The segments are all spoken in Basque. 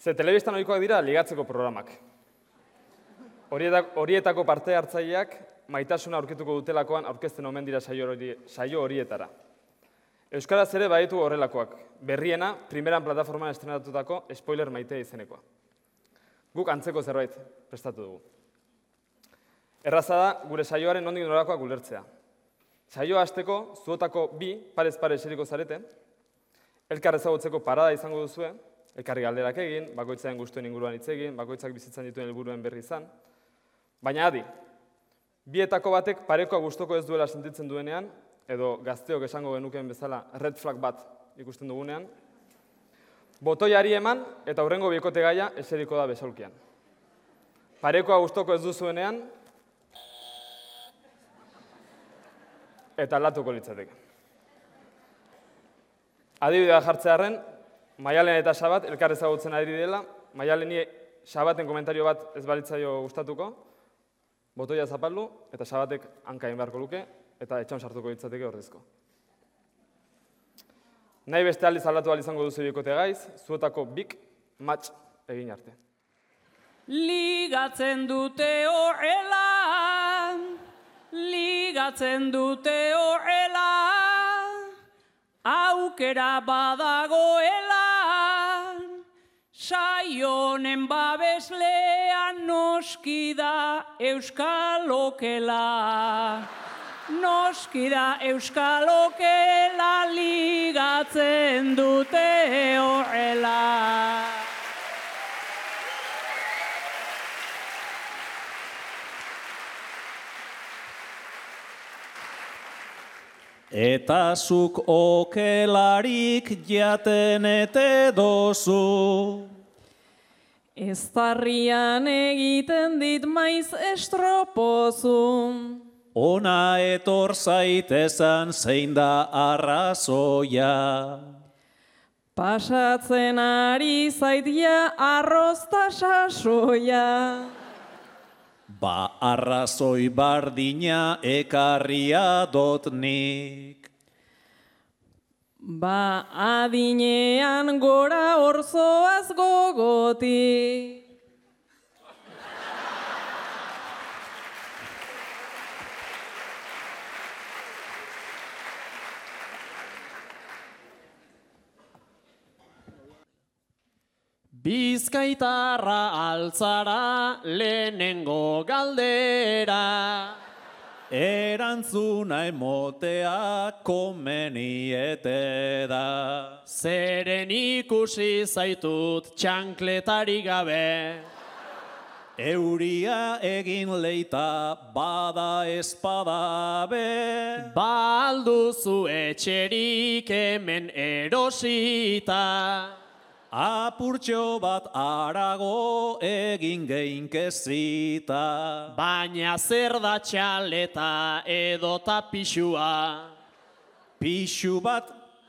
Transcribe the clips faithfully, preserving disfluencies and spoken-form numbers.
Ze telebistan ohikoak dira ligatzeko programak. Horietako parte hartzaileak maitasuna aurkituko dutelakoan aurkezten omen dira saio horietara. Euskaraz ere baditu horrelakoak, berriena, primeran plataforman estrenatutako spoiler maitea izenekoa. Guk antzeko zerbait prestatu dugu. Erraza da, gure saioaren nondik norakoak ulertzea. Saioa hasteko, zuotako bi, parez pare eseriko zarete, elkar ezagutzeko parada izango duzue, elkarri galderak egin, bakoitzaren gustuen inguruan hitz egin, bakoitzak bizitzan dituen helburuen berri izan. Baina adi, bietako batek parekoa gustoko ez duela sentitzen duenean, edo gazteok esango genukeen bezala red flag bat ikusten dugunean, botoiari eman eta hurrengo bikote gaia eseriko da besaulkian. Parekoa gustoko ez duzuenean, eta aldatuko litzateke. Adibidea jartzearren, Maialen eta Xabat elkar ezagutzen ari dela, Maialeni Xabaten komentario bat ez balitzaio gustatuko, botoia zapaldu eta Xabatek hanka egin beharko luke eta etxan sartuko litzateke ordezko. Nahi beste aldiz aldatu ahal izango duzu bikote gaiz, zuetako bik match egin arte. Ligatzen dute horrela, ligatzen dute horrela, aukera badagoela, saionen babeslean noski da euskalokela. Noski da euskalokela, ligatzen dute horrela. Eta zuk okelarik jaten ete dozu. Eztarrian egiten dit maiz estropozu. Ona etor zaitezan zein da arrazoia. Pasatzen ari zaitia arrozta sasoia. Ba arrazoi bardina ekarria dot nik. Ba adinean gora orzoaz gogotik. Bizkaitarra altzara lehenengo galdera. Erantzuna emotea komeniete da. Zeren ikusi zaitut txankletari gabe. Euria egin leita bada espada be. Ba alduzu etxerik hemen erosita. Apurtxo bat arago egin geinkezita. Baina zer da txaleta edota pixua. Pixu bat.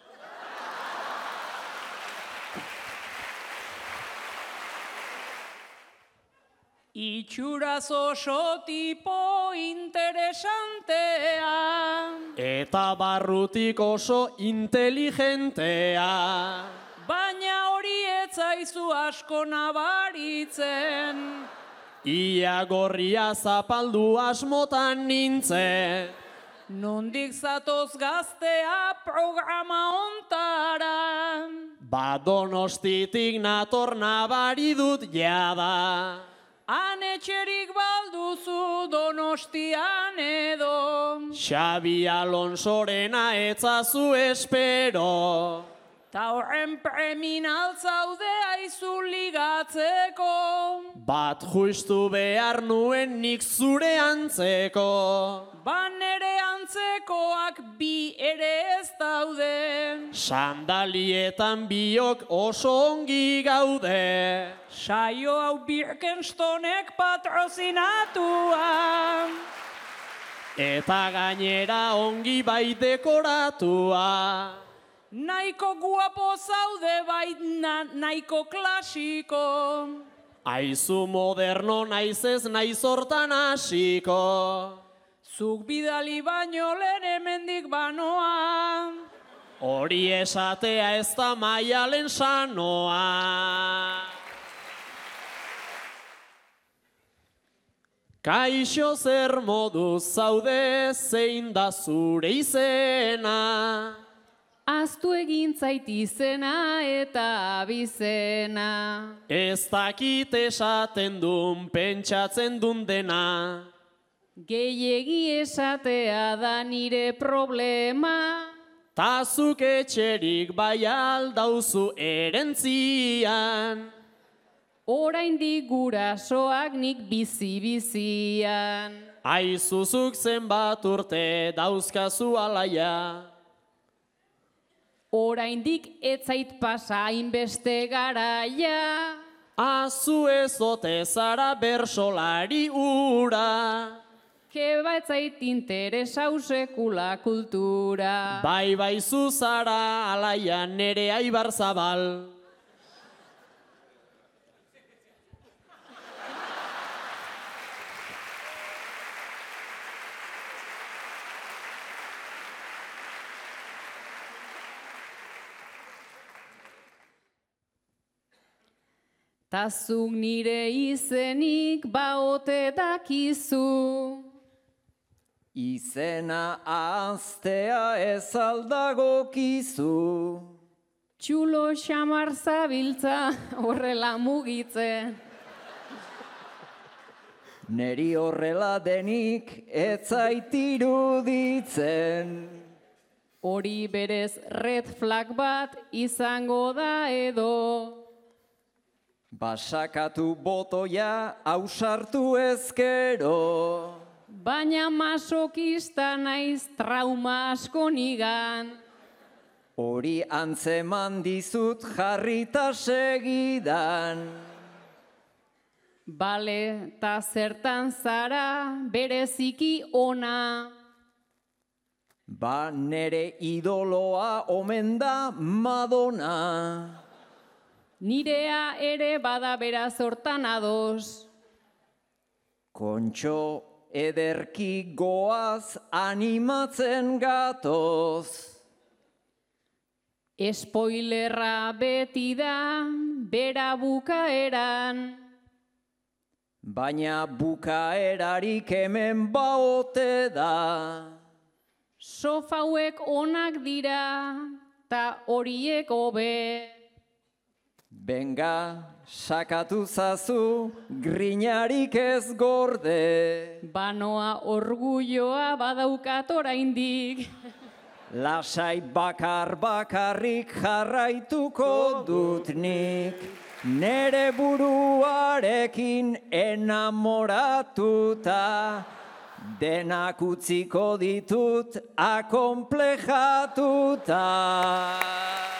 Itxuraz oso tipo interesantea. Eta barrutik oso inteligentea. Baina hori etzaizu asko nabaritzen. Ia gorria zapaldu asmotan nintzen. Nondik zatoz gaztea programa ontara. Ba Donostitik nator nabari dut jada. Han etxerik balduzu Donostian edo. Xabi Alonssorena etzazu espero. Ta horren premin altzaude aizu ligatzeko. Bat justu behar nuen nik zure antzeko. Ba nere antzekoak bi ere ez daude. Sandalietan biok oso ongi gaude. Saio hau Birkenstonek patrozinatua. Eta gainera ongi bai dekoratua. Naiko guapo zaude baina nahiko klasiko. Aizu moderno naiz ez naiz hortan hasiko. Zuk bidali baino lehen hemendik banoa. Hori esatea ez da Maialen sanoa. Kaixo zer modu zaude zein da zure izena. Aztu egin zait izena eta abizena. Ez dakit esaten dun pentsatzen dun dena. Gehiegi esatea da nire problema. Ta zuk etxerik bai aldauzu erentzian. Oraindik gurasoak nik bizi-bizian. Aizuzuk zenbat urte dauzkazu alaia. Oraindik etzait pasa hainbeste garaia. Azu ez ote zara bersolari ura. Keba etzait interesau sekula kultura. Bai bai zu zara alaia nere Aibar Zabal. Ta zuk nire izenik baote dakizu. Izena ahaztea ez aldagokizu. Txulo xamar zabiltza horrela mugitzen. Neri horrela denik ez zait iruditzen. Hori berez red flag bat izango da edo. Basakatu botoia ausartu ezkero. Baina masokista naiz trauma asko nigan. Hori antzeman dizut jarrita segidan. Bale, ta zertan zara bereziki ona. Ba nere idoloa omen da Madonna. Nirea ere bada beraz hortan ados. Kontxo ederki goaz animatzen gatoz. Spoilerra beti da bera bukaeran. Baina bukaerarik hemen baote da. Sofauek onak dira, ta horiek hobe. Benga, sakatu zazu, grinarik ez gorde. Banoa orgulloa badaukat oraindik. Lasai bakar bakarrik jarraituko dut nik. Nere buruarekin enamoratuta. Denak utziko ditut akonplejatuta.